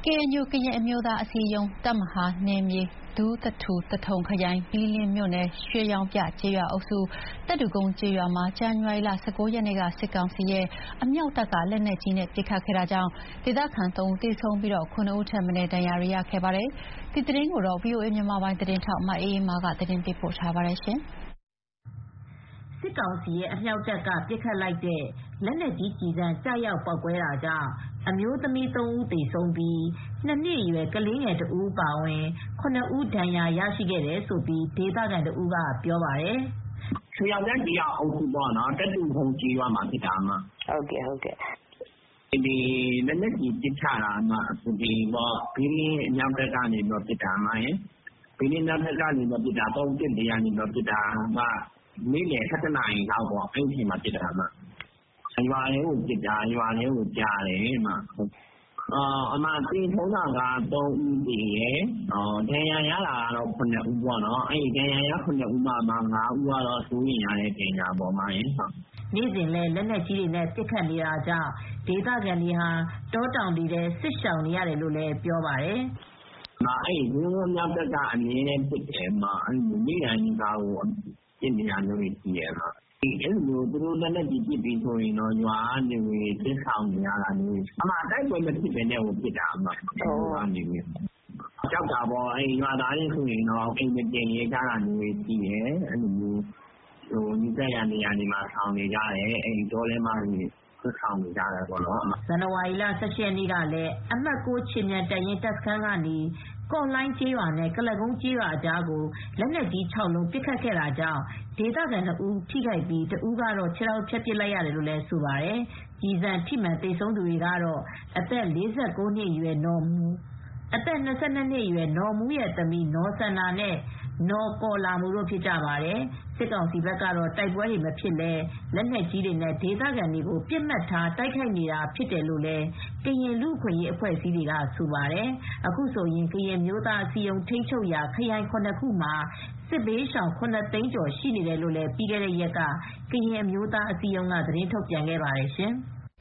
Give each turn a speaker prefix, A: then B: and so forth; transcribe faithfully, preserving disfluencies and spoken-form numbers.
A: ကေအန်ယူ ကရင်အမျိုးသားအစည်းအရုံးတပ်မဟာနယ်မြေဒူးသထူသထုံခရိုင်ဘီးလင်းမြို့နယ်ရွှေရောင်ပြကျေးရွာအုပ်စုတပ်ဒုကုန်းကျေးရွာမှာဇန်နဝါရီလ ၁၉ ရက်နေ့ကစစ်ကောင်စီရဲ့အမြောက်တပ်ကလက်နက်ကြီးနဲ့ပစ်ခတ်ခဲ့တာကြောင့်ဒေသခံသုံးဦးသေဆုံးပြီးခုနှစ်ဦးထက်မနည်းဒဏ်ရာရခဲ့ပါတယ်။ဒီသတင်းကိုဗွီအိုအေမြန်မာပိုင်းသတင်းထောက်မအေးအေးမာကသတင်းပေးပို့ထားပါတယ်။
B: စစ်ကောင်စီရဲ့အမြောက်တပ်ကပစ်ခတ်လိုက်တဲ့လက်နက်ကြီးကျည်ဆံကျရောက်ပေါက်ကွဲတာကြောင့်အမျိုးသမီးသုံးဦးသေဆုံးပြီး နှစ်နှစ်အရွယ်ကလေးငယ်တဦးအပါအဝင် ခုနှစ်ဦးဒဏ်ရာရရှိခဲ့တယ်လို့ဒေသခံတဦးကပြောပါတယ်
C: ။ "ရွှေရောင်ပြကျေးရွာအုပ်စုတပ်ဒုကုန်းကျေးရွာမှာဖြစ်တာ။ လက်နက်ကြီးပစ်ချတာကဘီးလင်းအမြောက်တပ်ကနေပစ်တာဘီးလင်းအမြောက်တပ်ကနေပစ်တာ ၃၁၄ ကနေပစ်တာနေ့လယ် ၁၁ နာရီလောက်အဲဒီအချိန်မှာပစ်တာ။ ရွာထဲကိုပစ်တာရွာထဲကိုကျတယ်။ သေဆုံးတာကသုံးဦးသေတယ်။ ဒဏ်ရာရတာကခုနှစ်ဦးပေါ့နော်။ ဒဏ်ရာရခုနှစ်ဦးမှာ ငါးဦးကတော့စိုးရိမ်ရတဲ့ဒဏ်ရာပေါ့။"
B: နေ့စဉ်လည်းလက်နက်ကြီးတွေနဲ့ပစ်ခတ်နေတာကြောင့်ဒေသခံတွေဟာတောတောင်တွေထဲစစ်ရှောင်နေရတယ်လို့လည်းပြောပါတယ်။
C: "ဒူးကုန်းအမြောက်တပ်ကအမြဲတမ်းပစ်တယ်။ နေ့တိုင်းနီးပါးပစ်နေတာရှိတယ်။ သူတို့လက်နက်ကြီးပစ်ပြီဆိုရင်ရွာကလူတွေစစ်ရှောင်နေရတာမျိုးတွေတိုက်ပွဲမဖြစ်ဘဲနဲ့ကိုပစ်တာ။ ကြောက်တာပေါ့ရွာသားတွေဆိုရင်အိမ်မပြန်ရဲကြတာမျိုးတွေရှိတယ်။ နီးစပ်ရာနေရာတွေမှာရှောင်နေကြတယ်။ တောထဲမှာစစ်ရှောင်နေကြတယ်။"
B: ဇန်နဝါရီလ ၁၈ ရက်နေ့ကလည်းအမှတ် ခြေမြန်တပ်ရင်းတပ်စခန်းကနေ ကော့လှိုင်းကျေးရွာနဲ့ကုလားကုန်းကျေးရွာအကြားကိုလက်နက်ကြီး ၆ လုံးပစ်ခတ်ခဲ့တာကြောင့်ဒေသခံနှစ်ဦးထိခိုက်ပြီးတဦးကတော့ခြေထောက်ဖြတ်ပစ်လိုက်ရတယ်လို့လည်းဆိုပါတယ်။ ကျည်ဆံထိမှန်သေဆုံးသူတွေကတော့ အသက် ၄၉ နှစ်အရွယ်နော်မူး၊ အသက် ၂၂ နှစ်အရွယ်နော်မူးရဲ့သမီးနော်စန္ဒာနဲ့နော်ကော်လာမူတို့ဖြစ်ကြပါတယ်။ စစ်ကောင်စီဘက်ကတော့တိုက်ပွဲတွေမဖြစ်လည်းလက်နက်ကြီးတွေနဲ့ဒေသခံတွေကိုပစ်မှတ်ထားတိုက်ခိုက်နေတာဖြစ်တယ်လို့လည်းကရင်လူ့အခွင့်ရေးအဖွဲ့အစည်းတွေကဆိုပါတယ်။ အခုဆိုရင်ကရင်အမျိုးသားအစည်းအရုံးထိန်းချုပ်ရာခရိုင် ၇ ခုမှာစစ်ဘေးရှောင် ၇ သိန်းကျော်ရှိနေတယ်လို့လည်းပြီးခဲ့တဲ့ရက်က ကရင်အမျိုးသားအစည်းအရုံးကသတင်းထုတ်ပြန်ခဲ့ပါတယ်ရှင်။